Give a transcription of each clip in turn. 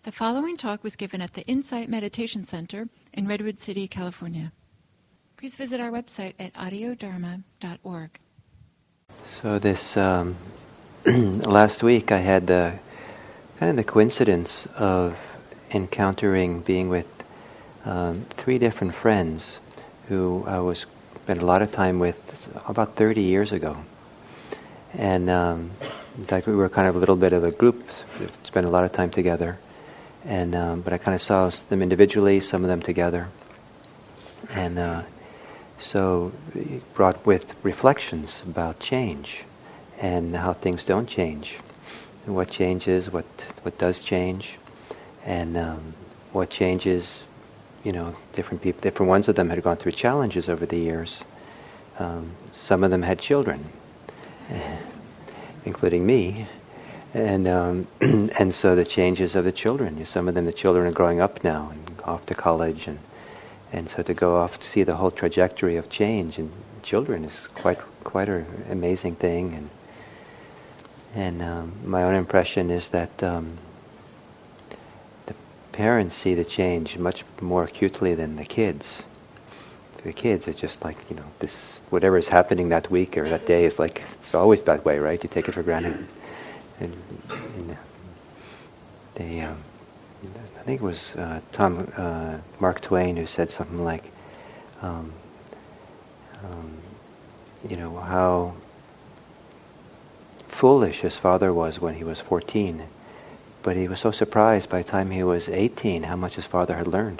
The following talk was given at the Insight Meditation Center in Redwood City, California. Please visit our website at audiodharma.org. So this last week I had the coincidence of encountering being with three different friends who I spent a lot of time with about 30 years ago. And in fact, we were kind of a little bit of a group, spent a lot of time together. And but I kind of saw them individually, some of them together. And so it brought with reflections about change and how things don't change, and what changes, what does change, and what changes. Different people, different ones of them had gone through challenges over the years. Some of them had children, including me, and and so the changes of the children. Some of them, the children are growing up now and off to college, and so to go off to see the whole trajectory of change in children is quite an amazing thing. And my own impression is that the parents see the change much more acutely than the kids. The kids are just like, this, whatever is happening that week or that day is like, it's always that way, right? You take it for granted. And they, I think it was Mark Twain who said something like, how foolish his father was when he was 14. But he was so surprised by the time he was 18 how much his father had learned.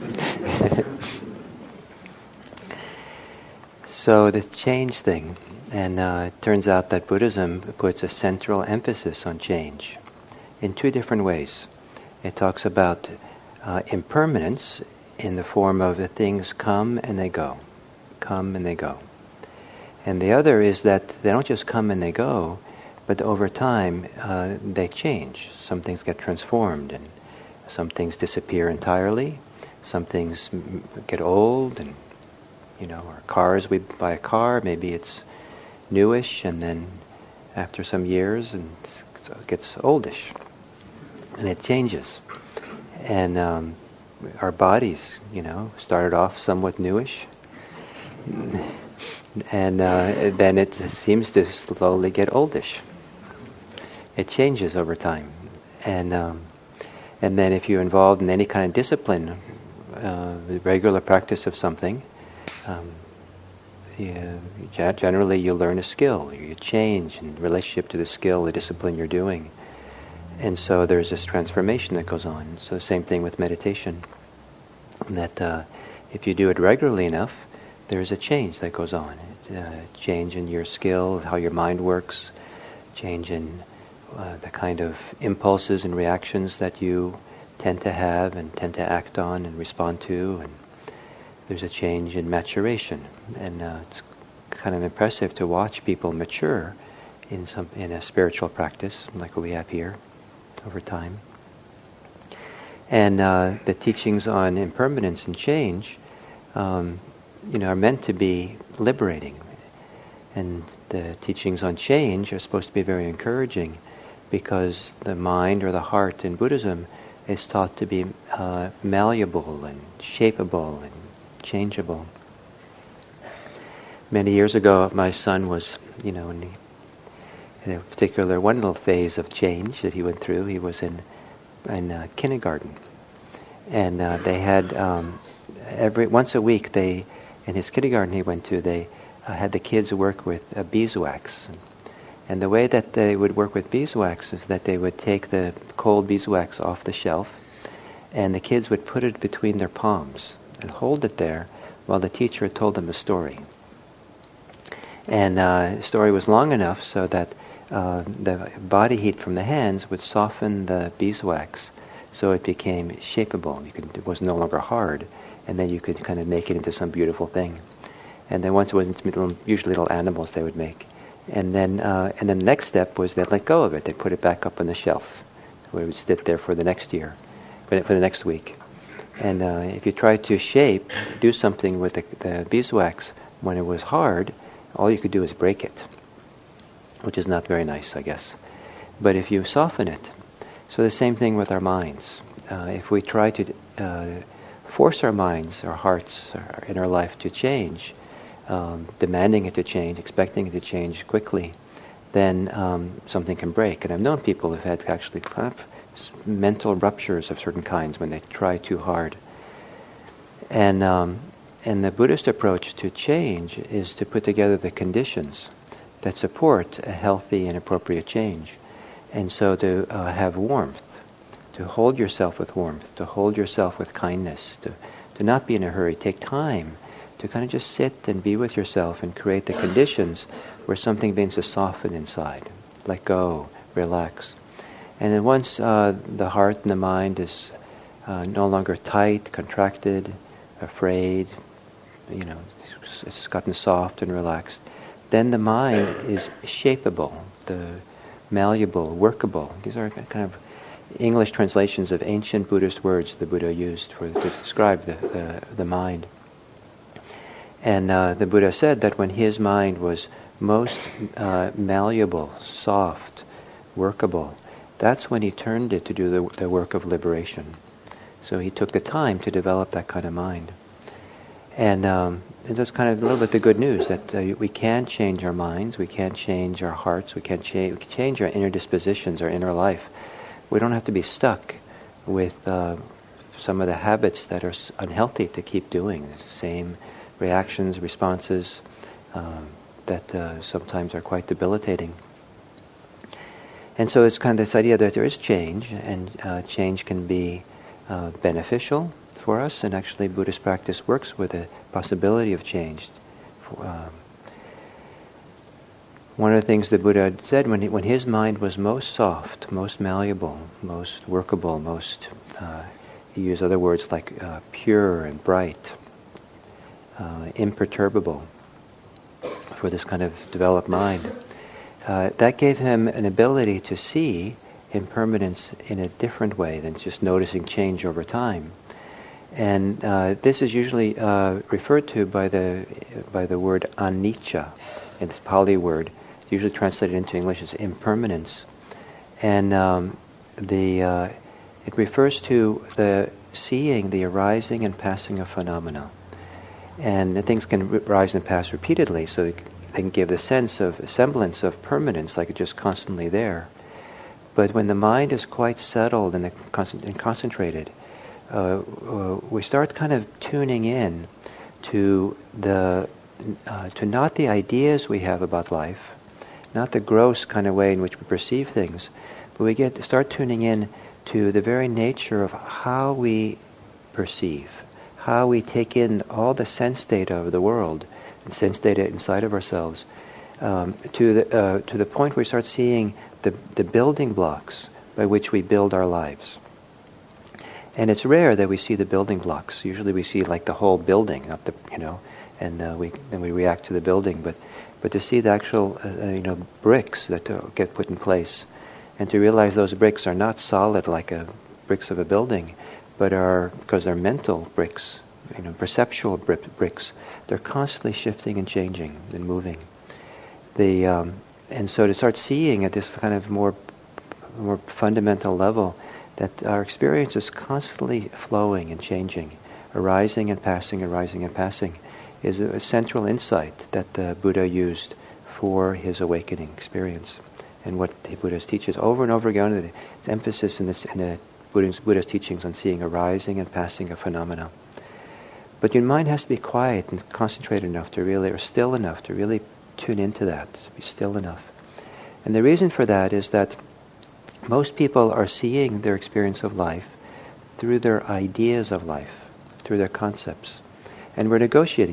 So the change thing, and it turns out that Buddhism puts a central emphasis on change in two different ways. It talks about impermanence in the form of the things come and they go. Come and they go. And the other is that they don't just come and they go, but over time they change. Some things get transformed, and some things disappear entirely. Some things get old, and our cars, we buy a car, maybe it's newish, and then after some years, and so it gets oldish, and it changes. And our bodies, started off somewhat newish, and then it seems to slowly get oldish. It changes over time, and then if you're involved in any kind of discipline, the regular practice of something, generally you learn a skill, you change in relationship to the skill, the discipline you're doing, and so there's this transformation that goes on. So the same thing with meditation, that if you do it regularly enough, there's a change that goes on, change in your skill, how your mind works, change in the kind of impulses and reactions that you tend to have and tend to act on and respond to, and there's a change in maturation, and it's kind of impressive to watch people mature in a spiritual practice like we have here over time. And the teachings on impermanence and change, are meant to be liberating, and the teachings on change are supposed to be very encouraging, because the mind or the heart in Buddhism is taught to be malleable and shapeable and changeable. Many years ago, my son was, in a particular one little phase of change that he went through. He was in kindergarten, and they had once a week. In his kindergarten he went to, they had the kids work with beeswax, and the way that they would work with beeswax is that they would take the cold beeswax off the shelf, and the kids would put it between their palms and hold it there while the teacher told them a story. And the story was long enough so that the body heat from the hands would soften the beeswax, so it became shapeable. It was no longer hard, and then you could kind of make it into some beautiful thing. And then once it was into usually little animals they would make. And then the next step was they'd let go of it. They'd put it back up on the shelf, where it would sit there for the next year, for the next week. And if you try to do something with the beeswax when it was hard, all you could do is break it, which is not very nice, I guess. But if you soften it, so the same thing with our minds. if we try to force our minds, our hearts, in our life to change, demanding it to change, expecting it to change quickly, then something can break. And I've known people who've had actually kind of mental ruptures of certain kinds when they try too hard. And the Buddhist approach to change is to put together the conditions that support a healthy and appropriate change. And so to have warmth, to hold yourself with warmth, to hold yourself with kindness, to not be in a hurry, take time to kind of just sit and be with yourself and create the conditions where something begins to soften inside. Let go, relax. And then once the heart and the mind is no longer tight, contracted, afraid, it's gotten soft and relaxed, then the mind is shapeable, the malleable, workable. These are kind of English translations of ancient Buddhist words the Buddha used to describe the mind. And the Buddha said that when his mind was most malleable, soft, workable, that's when he turned it to do the work of liberation. So he took the time to develop that kind of mind. And that's kind of a little bit the good news, that we can change our minds, we can change our hearts, we can change our inner dispositions, our inner life. We don't have to be stuck with some of the habits that are unhealthy to keep doing, the same reactions, responses that sometimes are quite debilitating. And so it's kind of this idea that there is change, and change can be beneficial for us, and actually Buddhist practice works with the possibility of change. One of the things the Buddha said when his mind was most soft, most malleable, most workable, most, he used other words like pure and bright, imperturbable for this kind of developed mind, that gave him an ability to see impermanence in a different way than just noticing change over time. And this is usually referred to by the word anicca, in this Pali word, usually translated into English as impermanence. And it refers to the seeing the arising and passing of phenomena. And things can rise and pass repeatedly, so they can give the semblance of permanence, like it's just constantly there. But when the mind is quite settled and concentrated, we start kind of tuning in to not the ideas we have about life, not the gross kind of way in which we perceive things, but we start tuning in to the very nature of how we perceive, how we take in all the sense data of the world and sense data inside of ourselves, to the point where we start seeing the building blocks by which we build our lives. And it's rare that we see the building blocks. Usually we see like the whole building, not and then we react to the building. But to see the actual bricks that get put in place, and to realize those bricks are not solid like bricks of a building, but are, because they're mental bricks, perceptual bricks. They're constantly shifting and changing and moving. And so to start seeing at this kind of more fundamental level that our experience is constantly flowing and changing, arising and passing, arising and passing, is a central insight that the Buddha used for his awakening experience. And what the Buddha teaches over and over again, its emphasis in the Buddha's teachings on seeing arising and passing of phenomena. But your mind has to be quiet and concentrated enough to really, or still enough to really tune into that, to be still enough. And the reason for that is that most people are seeing their experience of life through their ideas of life, through their concepts. And we're negotiating.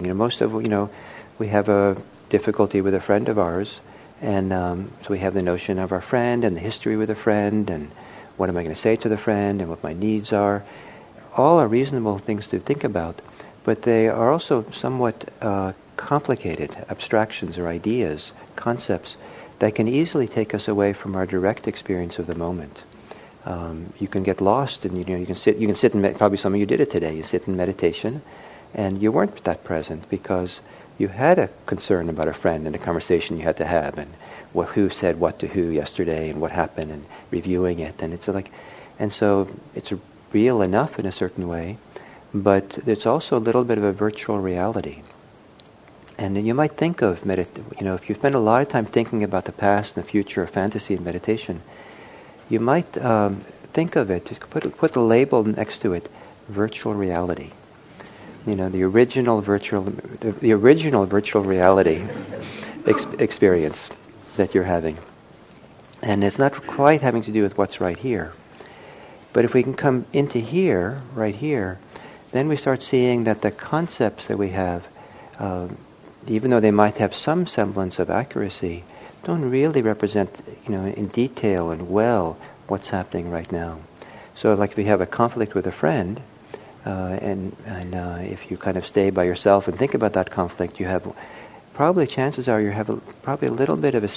We have a difficulty with a friend of ours, and so we have the notion of our friend and the history with a friend, and what am I going to say to the friend, and what my needs are. All are reasonable things to think about, but they are also somewhat complicated abstractions or ideas, concepts, that can easily take us away from our direct experience of the moment. You can get lost, and you can sit and probably some of you did it today. You sit in meditation, and you weren't that present because you had a concern about a friend and a conversation you had to have, and who said what to who yesterday, and what happened, and reviewing it, and so it's real enough in a certain way, but it's also a little bit of a virtual reality. And then you might think of if you spend a lot of time thinking about the past and the future of fantasy and meditation, you might think of it, put the label next to it, virtual reality. The original virtual reality experience that you're having. And it's not quite having to do with what's right here. But if we can come into here, right here, then we start seeing that the concepts that we have, even though they might have some semblance of accuracy, don't really represent, in detail and well what's happening right now. So like if you have a conflict with a friend, and if you kind of stay by yourself and think about that conflict, you have probably chances are you have probably a little bit of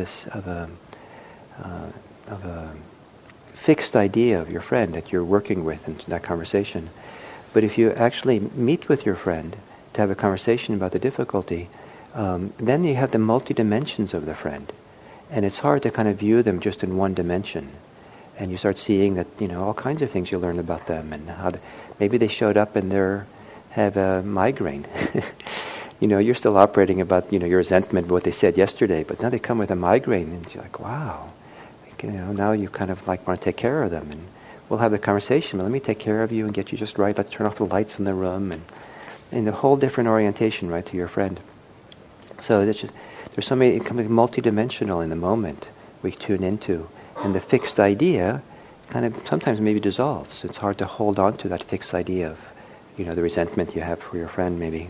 a fixed idea of your friend that you're working with in that conversation. But if you actually meet with your friend to have a conversation about the difficulty, then you have the multi-dimensions of the friend. And it's hard to kind of view them just in one dimension. And you start seeing that, all kinds of things you learn about them, and how maybe they showed up and have a migraine. You're still operating about, your resentment of what they said yesterday, but now they come with a migraine, and you're like, wow. Now you kind of want to take care of them, and we'll have the conversation. Let me take care of you and get you just right. Let's turn off the lights in the room, and a whole different orientation, right, to your friend. So there's so many, it becomes multidimensional in the moment we tune into, and the fixed idea kind of sometimes maybe dissolves. It's hard to hold on to that fixed idea of, the resentment you have for your friend maybe.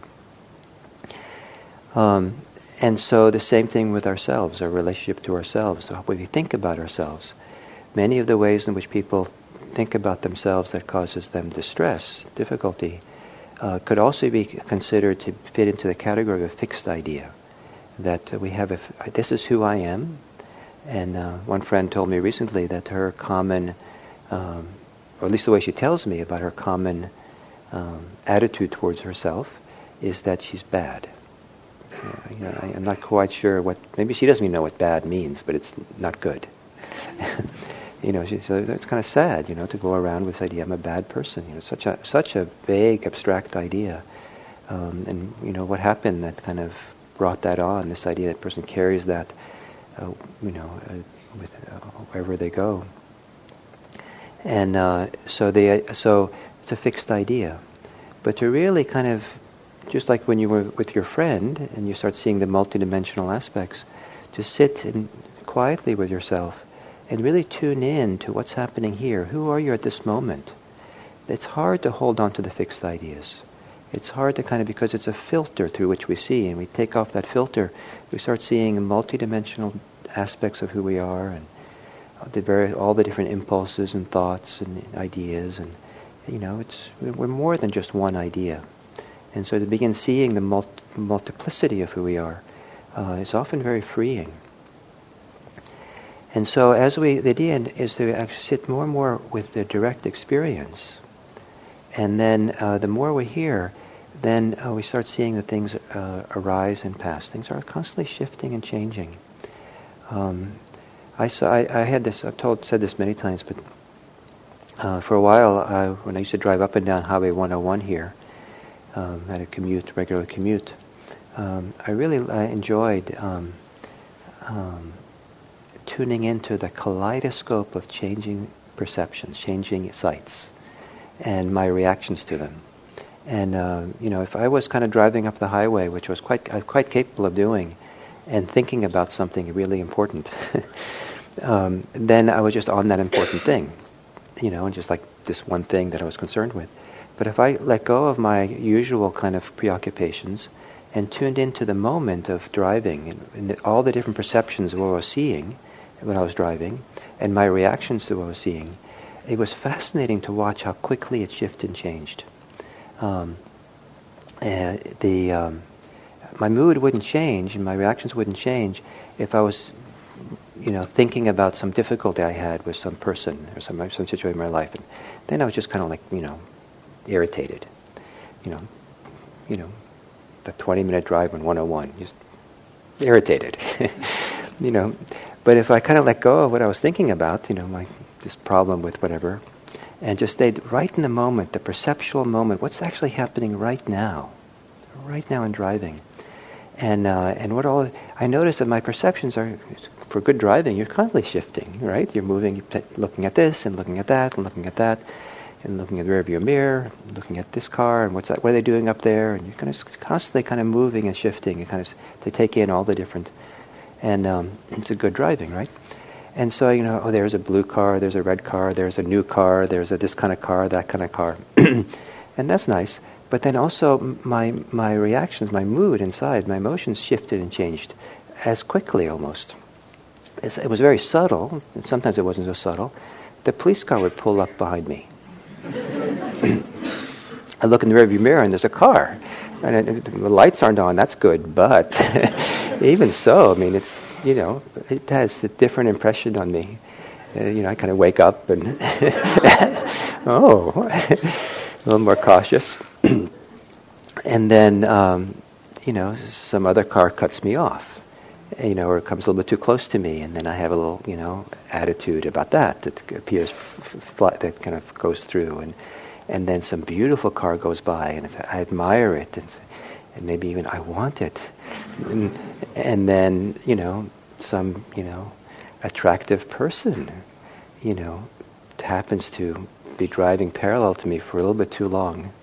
And so the same thing with ourselves, our relationship to ourselves, so how we think about ourselves. Many of the ways in which people think about themselves that causes them distress, difficulty, could also be considered to fit into the category of a fixed idea. That we have, this is who I am. And one friend told me recently that her common, or at least the way she tells me about her common attitude towards herself, is that she's bad. I'm not quite sure maybe she doesn't even know what bad means, but it's not good. So it's kind of sad, to go around with this idea, I'm a bad person. Such a vague, abstract idea. And what happened that kind of brought that on, this idea that person carries that, with wherever they go. And so it's a fixed idea. But to really kind of, just like when you were with your friend and you start seeing the multidimensional aspects, to sit quietly with yourself and really tune in to what's happening here. Who are you at this moment? It's hard to hold on to the fixed ideas. It's hard to kind of, because it's a filter through which we see, and we take off that filter, we start seeing multidimensional aspects of who we are, and all the different impulses and thoughts and ideas, and we're more than just one idea. And so to begin seeing the multiplicity of who we are is often very freeing. And so the idea is to actually sit more and more with the direct experience. And then the more we hear, then we start seeing that things arise and pass. Things are constantly shifting and changing. I had this, said this many times, but for a while, when I used to drive up and down Highway 101 here, at a regular commute, I really enjoyed tuning into the kaleidoscope of changing perceptions, changing sights, and my reactions to them. And if I was kind of driving up the highway, which I was quite capable of doing, and thinking about something really important, then I was just on that important thing, and just like this one thing that I was concerned with. But if I let go of my usual kind of preoccupations and tuned into the moment of driving and all the different perceptions of what I was seeing when I was driving and my reactions to what I was seeing, it was fascinating to watch how quickly it shifted and changed. My mood wouldn't change and my reactions wouldn't change if I was, thinking about some difficulty I had with some person or some situation in my life, and then I was just kind of like, irritated. The 20-minute drive on 101, just irritated. But if I kind of let go of what I was thinking about, this problem with whatever, and just stay right in the moment, the perceptual moment, what's actually happening right now in driving. And what all I notice that my perceptions are, for good driving, you're constantly shifting, right? You're moving, you're looking at this and looking at that and looking at that, and looking at the rearview mirror, looking at this car and what's that? What are they doing up there? And you're kind of constantly kind of moving and shifting and kind of to take in all the different, and it's a good driving, right? And so there's a blue car, there's a red car, there's a new car, there's a this kind of car, that kind of car, and that's nice. But then also my reactions, my mood inside, my emotions shifted and changed as quickly almost. It was very subtle, and sometimes it wasn't so subtle. The police car would pull up behind me. I look in the rearview mirror and there's a car. And the lights aren't on, that's good, but even so, I mean, it's, it has a different impression on me. I kind of wake up and, a little more cautious. And then, some other car cuts me off, or it comes a little bit too close to me, and then I have a little, attitude about that appears, that kind of goes through, and then some beautiful car goes by, and I admire it, and maybe even I want it, and then, some, attractive person, happens to be driving parallel to me for a little bit too long.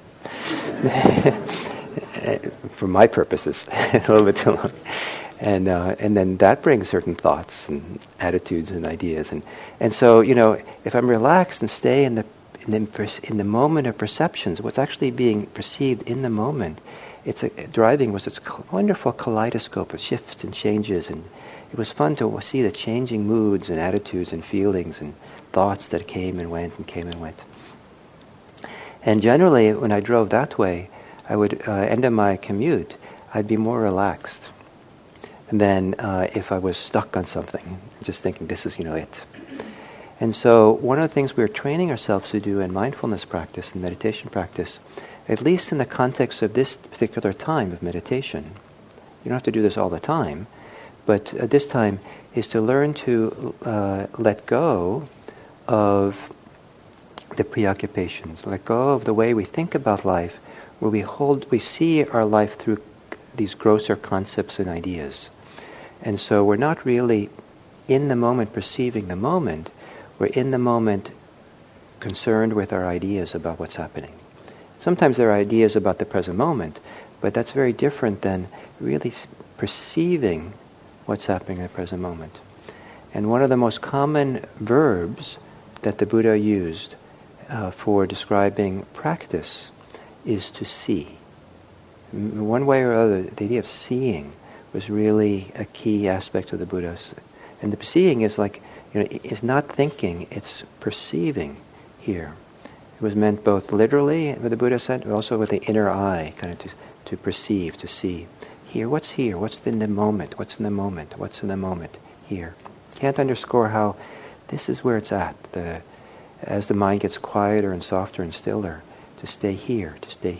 For my purposes, a little bit too long, and then that brings certain thoughts and attitudes and ideas, and so if I'm relaxed and stay in the moment of perceptions, what's actually being perceived in the moment, driving was this wonderful kaleidoscope of shifts and changes, and it was fun to see the changing moods and attitudes and feelings and thoughts that came and went and came and went. And generally, when I drove that way, I would end of my commute, I'd be more relaxed than if I was stuck on something, just thinking this is, it. And so one of the things we're training ourselves to do in mindfulness practice and meditation practice, at least in the context of this particular time of meditation, you don't have to do this all the time, but at this time is to learn to let go of the preoccupations, let go of the way we think about life, where we see our life through these grosser concepts and ideas. And so we're not really in the moment perceiving the moment, we're in the moment concerned with our ideas about what's happening. Sometimes there are ideas about the present moment, but that's very different than really perceiving what's happening in the present moment. And one of the most common verbs that the Buddha used for describing practice is to see. One way or other, the idea of seeing was really a key aspect of the Buddha's. And the seeing is like, is not thinking, it's perceiving here. It was meant both literally, what the Buddha said, but also with the inner eye, kind of to perceive, to see. Here, what's in the moment, what's in the moment here. Can't underscore how this is where it's at, as the mind gets quieter and softer and stiller, to stay here.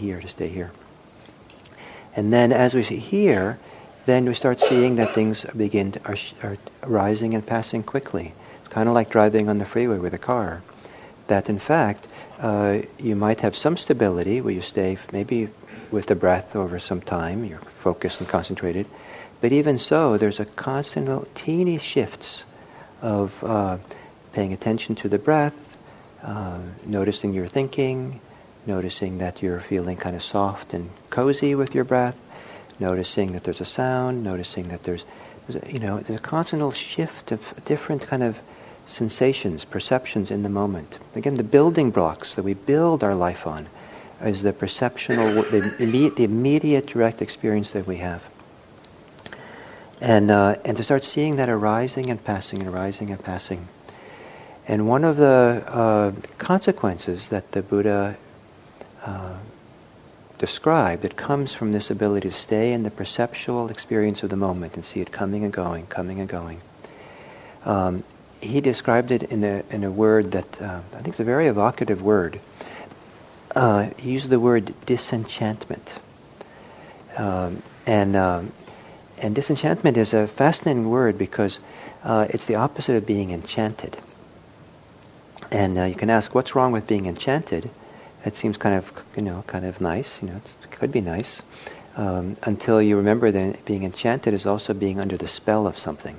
And then as we see here, then we start seeing that things are arising and passing quickly. It's kind of like driving on the freeway with a car. That in fact, you might have some stability where you stay maybe with the breath over some time, you're focused and concentrated. But even so, there's a constant teeny shifts of paying attention to the breath, noticing your thinking, noticing that you're feeling kind of soft and cozy with your breath, noticing that there's a sound, noticing that there's a constant shift of different kind of sensations, perceptions in the moment. Again, the building blocks that we build our life on is the perceptual, the immediate direct experience that we have. And to start seeing that arising and passing and arising and passing. And one of the consequences that the Buddha described that comes from this ability to stay in the perceptual experience of the moment and see it coming and going, coming and going. He described it in a word that I think is a very evocative word. He used the word disenchantment. And disenchantment is a fascinating word because it's the opposite of being enchanted. And you can ask, what's wrong with being enchanted? It seems kind of nice. It could be nice, until you remember that being enchanted is also being under the spell of something,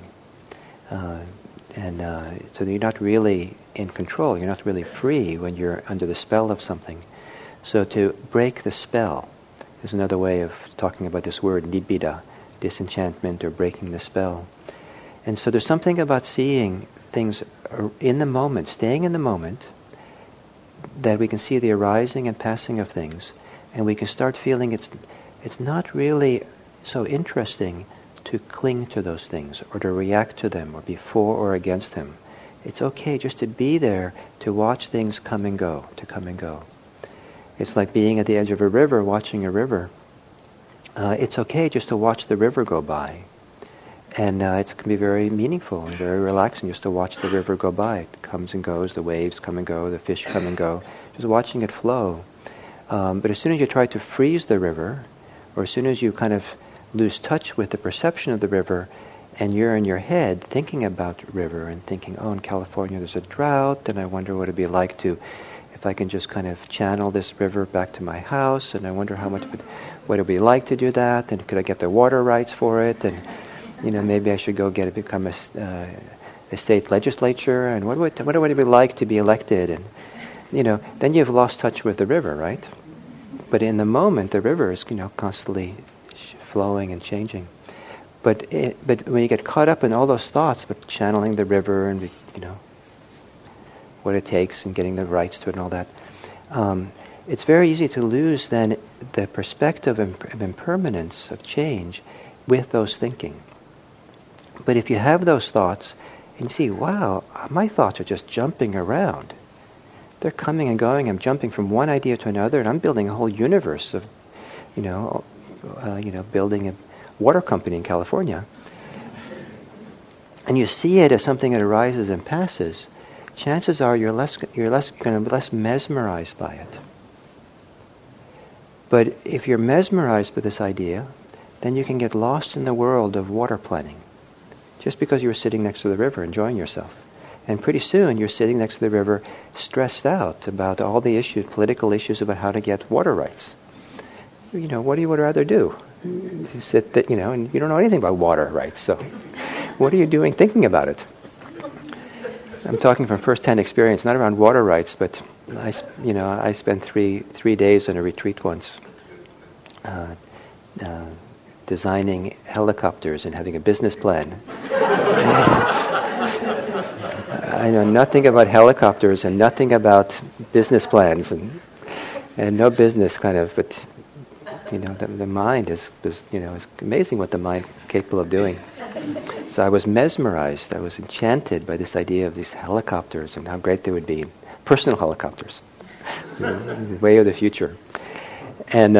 so you're not really in control. You're not really free when you're under the spell of something. So to break the spell is another way of talking about this word nibbida, disenchantment or breaking the spell. And so there's something about seeing things in the moment, staying in the moment, that we can see the arising and passing of things, and we can start feeling it's not really so interesting to cling to those things or to react to them or be for or against them. It's okay just to be there, to watch things come and go, to come and go. It's like being at the edge of a river, watching a river. It's okay just to watch the river go by. And it can be very meaningful and very relaxing just to watch the river go by. It comes and goes, the waves come and go, the fish come and go, just watching it flow. But as soon as you try to freeze the river, or as soon as you kind of lose touch with the perception of the river, and you're in your head thinking about the river and thinking, oh, in California there's a drought, and I wonder what it'd be like if I can just kind of channel this river back to my house, and I wonder what it'd be like to do that, and could I get the water rights for it, and maybe I should go become a state legislature, and what would it be like to be elected, and then you've lost touch with the river, right? But in the moment, the river is constantly flowing and changing. But when you get caught up in all those thoughts, but channeling the river and what it takes and getting the rights to it and all that, it's very easy to lose then the perspective of impermanence, of change, with those thinking. But if you have those thoughts and you see, wow, my thoughts are just jumping around. They're coming and going. I'm jumping from one idea to another, and I'm building a whole universe of, building a water company in California. And you see it as something that arises and passes. Chances are you're less going to be less mesmerized by it. But if you're mesmerized by this idea, then you can get lost in the world of water planning, just because you were sitting next to the river enjoying yourself. And pretty soon you're sitting next to the river stressed out about all the issues, political issues about how to get water rights. What do you would rather do? You sit and you don't know anything about water rights, so what are you doing thinking about it? I'm talking from first-hand experience, not around water rights, but I spent three days on a retreat once, designing helicopters and having a business plan. I know nothing about helicopters and nothing about business plans and no business kind of, but the mind is amazing what the mind is capable of doing. So I was mesmerized, I was enchanted by this idea of these helicopters and how great they would be, personal helicopters, way of the future. And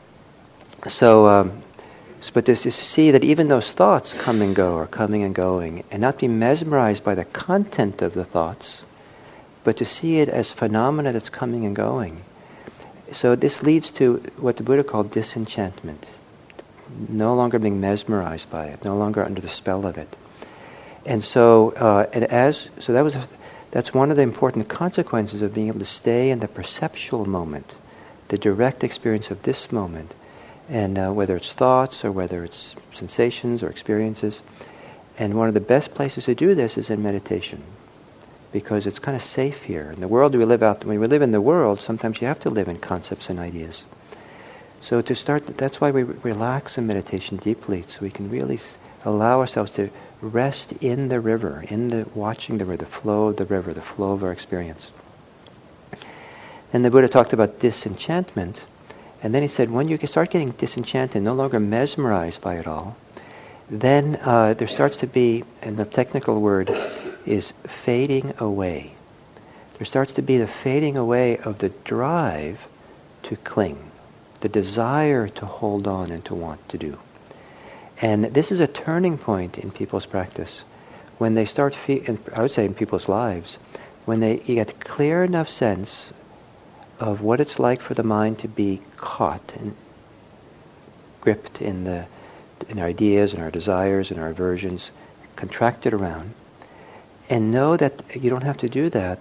but to see that even those thoughts come and go, or coming and going, and not be mesmerized by the content of the thoughts, but to see it as phenomena that's coming and going. So this leads to what the Buddha called disenchantment. No longer being mesmerized by it, no longer under the spell of it. And so, that's one of the important consequences of being able to stay in the perceptual moment, the direct experience of this moment, and whether it's thoughts or whether it's sensations or experiences. And one of the best places to do this is in meditation, because it's kind of safe here. In the world we live out, when we live in the world, sometimes you have to live in concepts and ideas. So to start, that's why we relax in meditation deeply, so we can really allow ourselves to rest in the river, watching the river, the flow of the river, the flow of our experience. And the Buddha talked about disenchantment, and then he said, when you start getting disenchanted, no longer mesmerized by it all, then there starts to be, and the technical word is fading away. There starts to be the fading away of the drive to cling, the desire to hold on and to want to do. And this is a turning point in people's practice. When they start, I would say in people's lives, when you get clear enough sense of what it's like for the mind to be caught and gripped in our ideas and our desires and our aversions, contracted around, and know that you don't have to do that,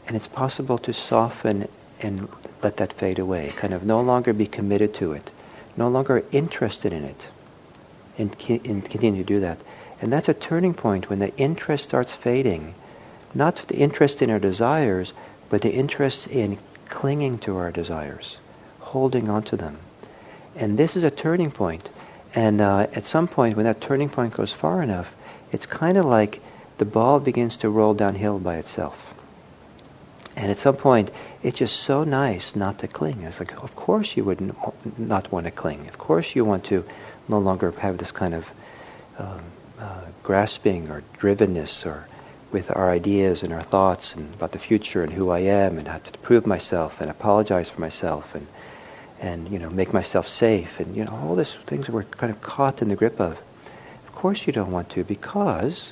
And it's possible to soften and let that fade away, kind of no longer be committed to it, no longer interested in it, and continue to do that. And that's a turning point when the interest starts fading, not the interest in our desires, but the interest in clinging to our desires, holding on to them. And this is a turning point. And at some point, when that turning point goes far enough, it's kind of like the ball begins to roll downhill by itself. And at some point, it's just so nice not to cling. It's like, of course you would not want to cling. Of course you want to no longer have this kind of grasping or drivenness or with our ideas and our thoughts and about the future and who I am and have to prove myself and apologize for myself and make myself safe and all these things we're kind of caught in the grip of. Of course you don't want to, because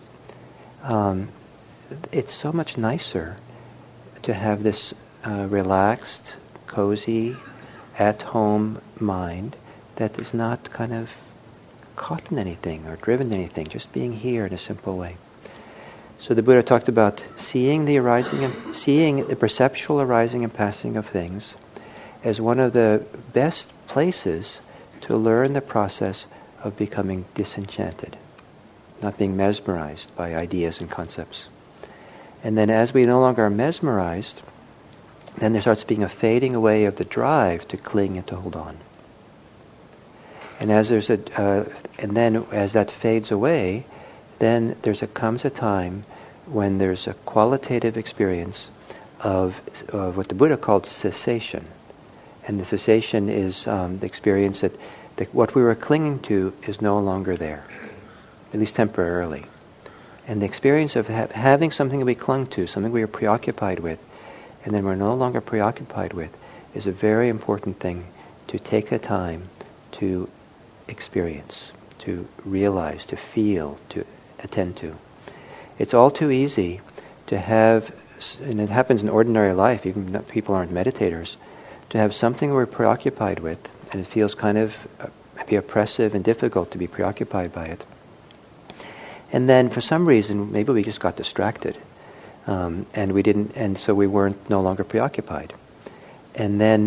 it's so much nicer to have this relaxed, cozy, at-home mind that is not kind of caught in anything or driven to anything, just being here in a simple way. So the Buddha talked about seeing the perceptual arising and passing of things as one of the best places to learn the process of becoming disenchanted, not being mesmerized by ideas and concepts. And then as we no longer are mesmerized, then there starts being a fading away of the drive to cling and to hold on. And as as that fades away, then comes a time when there's a qualitative experience of what the Buddha called cessation. And the cessation is the experience that what we were clinging to is no longer there, at least temporarily. And the experience of having something that we clung to, something we were preoccupied with, and then we're no longer preoccupied with, is a very important thing to take the time to experience, to realize, to feel, to attend to. It's all too easy to have, and it happens in ordinary life, even if people aren't meditators, to have something we're preoccupied with, and it feels kind of maybe oppressive and difficult to be preoccupied by it. And then for some reason, maybe we just got distracted, and so we weren't no longer preoccupied. And then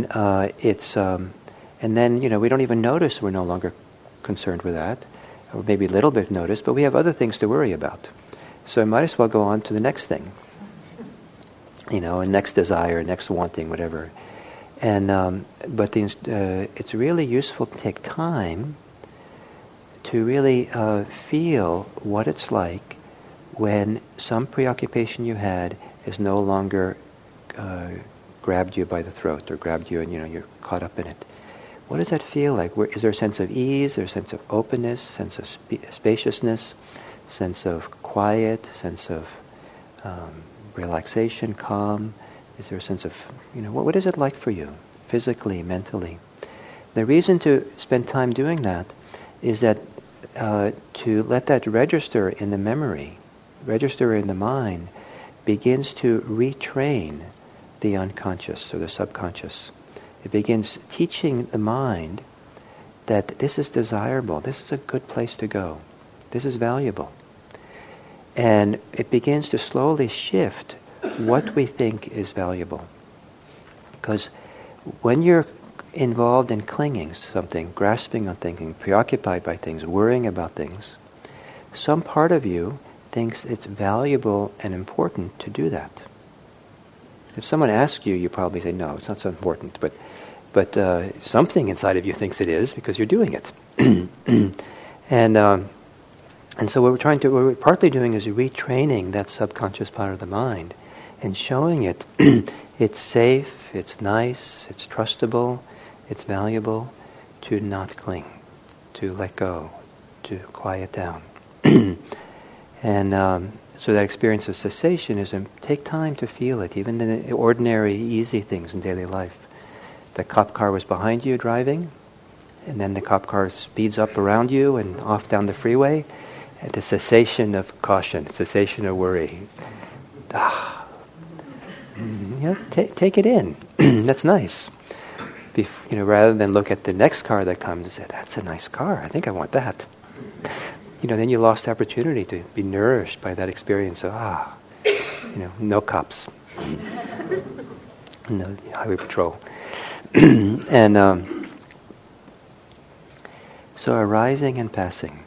we don't even notice we're no longer concerned with that, or maybe a little bit notice, but we have other things to worry about. So I might as well go on to the next thing, and next desire, next wanting, whatever. And it's really useful to take time to really feel what it's like when some preoccupation you had is no longer grabbed you by the throat or grabbed you and you're caught up in it. What does that feel like? Is there a sense of ease, is there a sense of openness, sense of spaciousness, sense of quiet, sense of relaxation, calm? Is there a sense of, what is it like for you, physically, mentally? The reason to spend time doing that is that to let that register in the memory, register in the mind, begins to retrain the unconscious or the subconscious. It begins teaching the mind that this is desirable, this is a good place to go, this is valuable. And it begins to slowly shift what we think is valuable. Because when you're involved in clinging to something, grasping on thinking, preoccupied by things, worrying about things, some part of you thinks it's valuable and important to do that. If someone asks you, you probably say, no, it's not so important, but something inside of you thinks it is because you're doing it. And so what we're partly doing is retraining that subconscious part of the mind and showing it it's safe, it's nice, it's trustable, it's valuable to not cling, to let go, to quiet down. And so that experience of cessation is take time to feel it, even in the ordinary, easy things in daily life. The cop car was behind you driving, and then the cop car speeds up around you and off down the freeway. And the cessation of caution, cessation of worry. Take it in. That's nice. Rather than look at the next car that comes and say, that's a nice car, I think I want that. Then you lost the opportunity to be nourished by that experience of, no cops. in the highway patrol. And so arising and passing.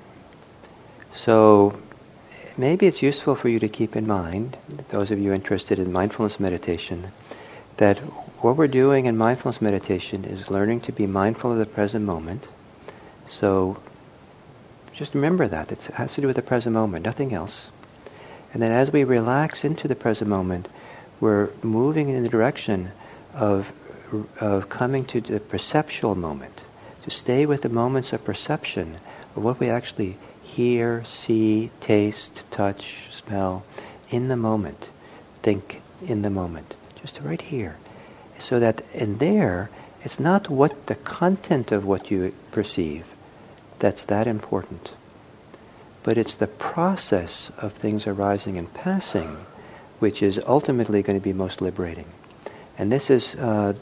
So maybe it's useful for you to keep in mind, those of you interested in mindfulness meditation, that what we're doing in mindfulness meditation is learning to be mindful of the present moment. So just remember that. It has to do with the present moment, nothing else. And then as we relax into the present moment, we're moving in the direction of coming to the perceptual moment, to stay with the moments of perception of what we actually hear, see, taste, touch, smell, in the moment. Think in the moment. Just right here. So that in there, it's not what the content of what you perceive that's that important. But it's the process of things arising and passing which is ultimately going to be most liberating. And this is a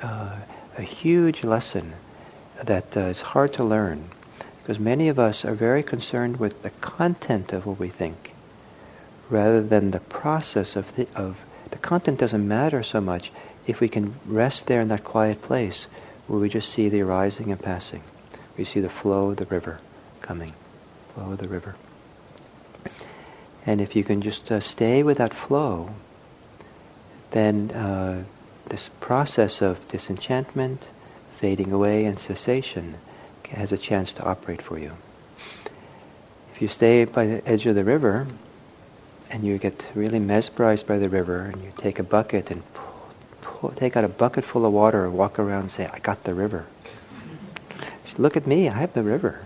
huge lesson that is hard to learn, because many of us are very concerned with the content of what we think, rather than the process of the content doesn't matter so much if we can rest there in that quiet place where we just see the arising and passing. We see the flow of the river coming, flow of the river. And if you can just stay with that flow, then this process of disenchantment, fading away, and cessation has a chance to operate for you. If you stay by the edge of the river, and you get really mesmerized by the river, and you take a bucket and take out a bucket full of water and walk around and say, I got the river. Look at me, I have the river.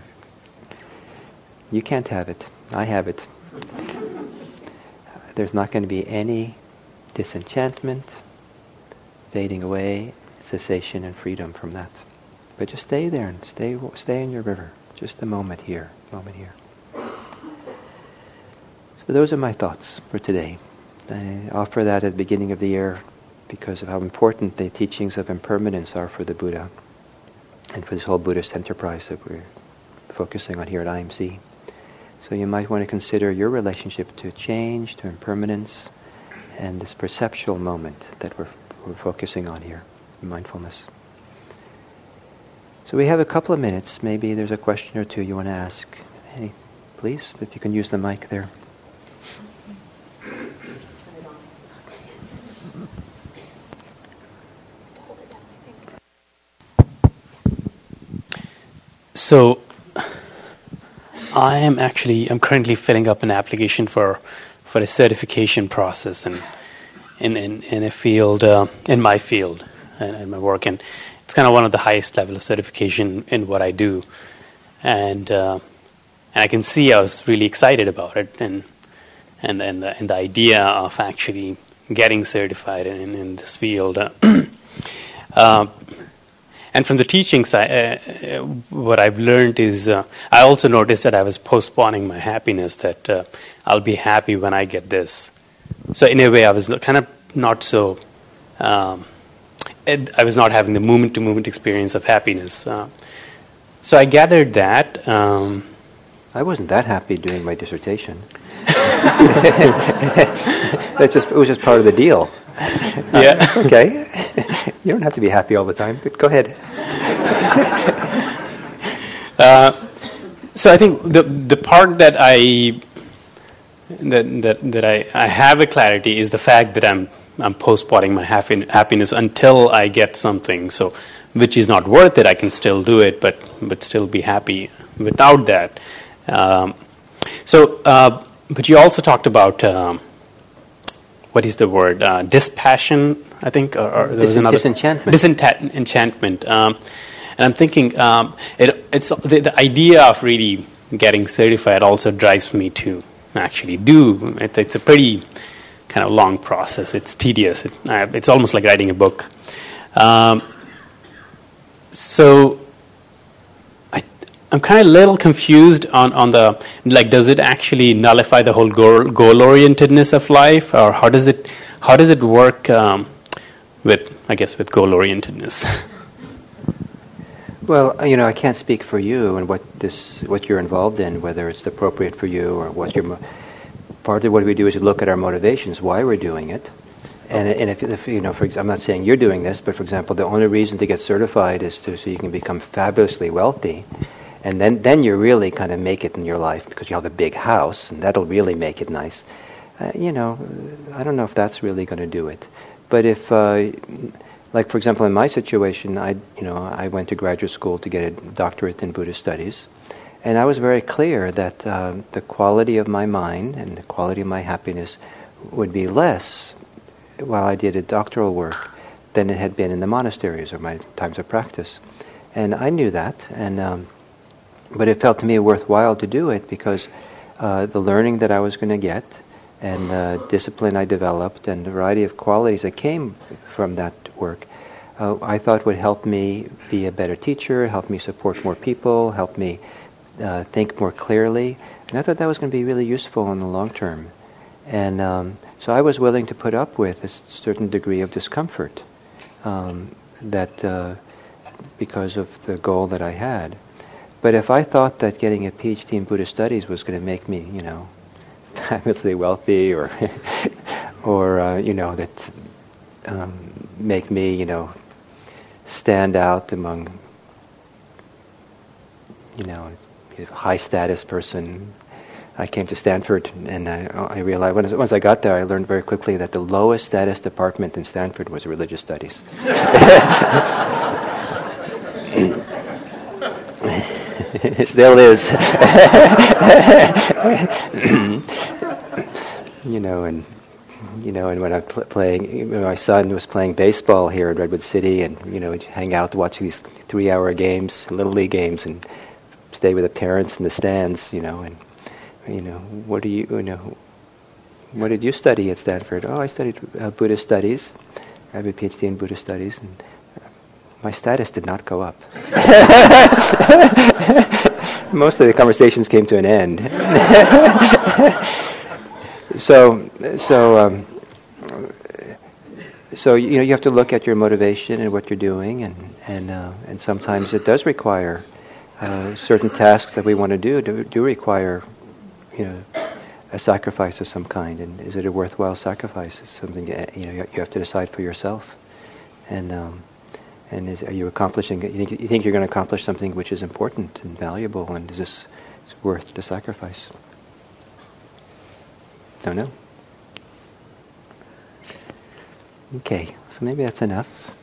You can't have it. I have it. There's not going to be any disenchantment, fading away, cessation and freedom from that. But just stay there and stay in your river. Just a moment here, moment here. So those are my thoughts for today. I offer that at the beginning of the year because of how important the teachings of impermanence are for the Buddha and for this whole Buddhist enterprise that we're focusing on here at IMC. So you might want to consider your relationship to change, to impermanence, and this perceptual moment that we're focusing on here, mindfulness. So we have a couple of minutes. Maybe there's a question or two you want to ask. Hey, please, if you can use the mic there. So, I'm currently filling up an application for a certification process in a field, in my field, and my work, and it's kind of one of the highest level of certification in what I do, and I can see I was really excited about it, and the idea of actually getting certified in this field. And from the teaching side, what I've learned is, I also noticed that I was postponing my happiness, that I'll be happy when I get this. So in a way, I was kind of not so, I was not having the moment-to-moment experience of happiness. So I gathered that. I wasn't that happy doing my dissertation. It was just part of the deal. Yeah. Okay. You don't have to be happy all the time, but go ahead. So I think the part that I have a clarity is the fact that I'm postponing my happiness until I get something. So, which is not worth it. I can still do it, but still be happy without that. But you also talked about what is the word? Dispassion, I think, or there was another disenchantment. And I'm thinking, it's the idea of really getting certified also drives me to actually do. It's a pretty kind of long process. It's tedious. It's almost like writing a book. So I'm kind of a little confused on the, like, does it actually nullify the whole goal-orientedness of life, or how does it work with goal-orientedness? Well, I can't speak for you and what you're involved in, whether it's appropriate for you or what part of what we do is look at our motivations, why we're doing it, And if you know, I'm not saying you're doing this, but for example, the only reason to get certified is so you can become fabulously wealthy, and then you really kind of make it in your life because you have a big house, and that'll really make it nice. You know, I don't know if that's really going to do it. But if, like for example, in my situation, I went to graduate school to get a doctorate in Buddhist studies, and I was very clear that the quality of my mind and the quality of my happiness would be less while I did a doctoral work than it had been in the monasteries or my times of practice. And I knew that, but it felt to me worthwhile to do it because the learning that I was going to get and the discipline I developed and the variety of qualities that came from that work, I thought would help me be a better teacher, help me support more people, help me think more clearly. And I thought that was going to be really useful in the long term. And so I was willing to put up with a certain degree of discomfort because of the goal that I had. But if I thought that getting a PhD in Buddhist studies was going to make me, you know, fabulously wealthy, or you know, that make me, you know, stand out among, you know, a high status person. I came to Stanford, and I realized once I got there, I learned very quickly that the lowest status department in Stanford was religious studies. It still is. And when I'm playing, my son was playing baseball here in Redwood City, and we'd hang out to watch these 3-hour games, Little League games, and stay with the parents in the stands, what did you study at Stanford? Oh, I studied Buddhist studies. I have a PhD in Buddhist studies, and my status did not go up. Most of the conversations came to an end. So you have to look at your motivation and what you're doing, and sometimes it does require certain tasks that we want to do require a sacrifice of some kind. And is it a worthwhile sacrifice? It's something you have to decide for yourself. And are you accomplishing? You think you're going to accomplish something which is important and valuable, and is this worth the sacrifice? Don't know. Okay, so maybe that's enough.